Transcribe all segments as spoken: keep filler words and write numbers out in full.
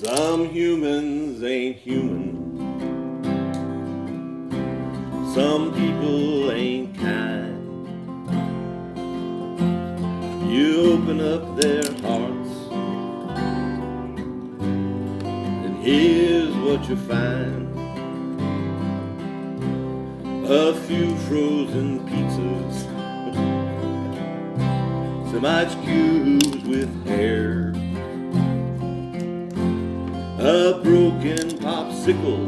Some humans ain't human. Some people ain't kind. You open up their hearts, and here's what you find. A few frozen pizzas, some ice cubes with hair, a broken popsicle.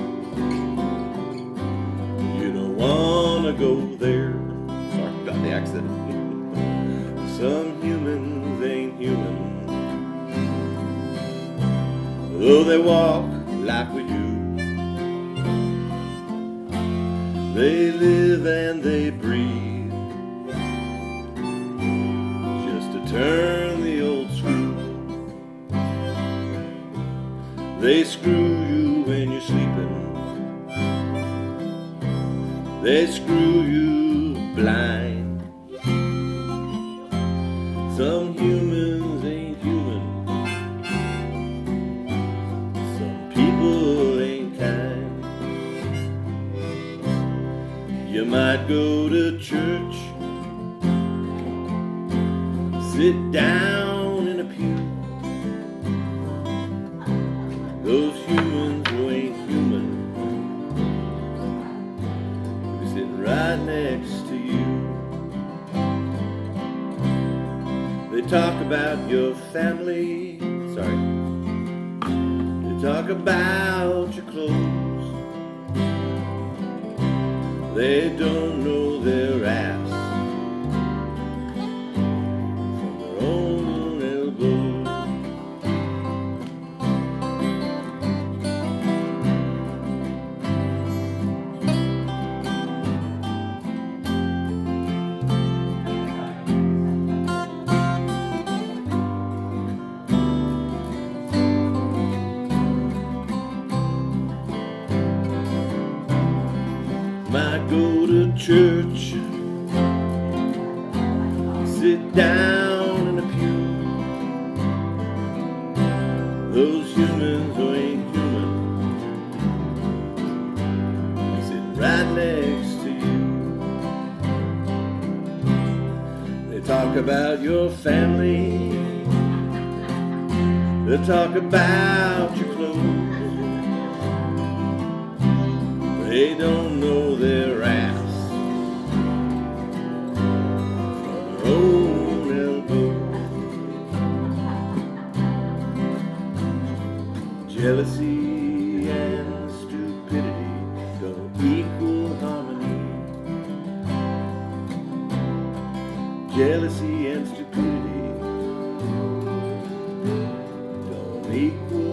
You don't wanna go there. Sorry, got the accent. Some humans ain't human, though they walk like we do. They live and they breathe, just to turn the old screw. They screw you when you're sleeping. They screw you blind. Some humans ain't human. Some people ain't kind. You might go to church, sit down in a pew. Those humans who ain't human will be sitting right next to you. They talk about your family, sorry. They talk about your clothes. They don't know their ass from their own elbows. Might go to church, sit down in a pew. Those humans who ain't human be sitting right next to you. They talk about your family, they talk about your clothes. They don't know their ass from their own elbow. Jealousy and stupidity don't equal harmony. Jealousy and stupidity don't equal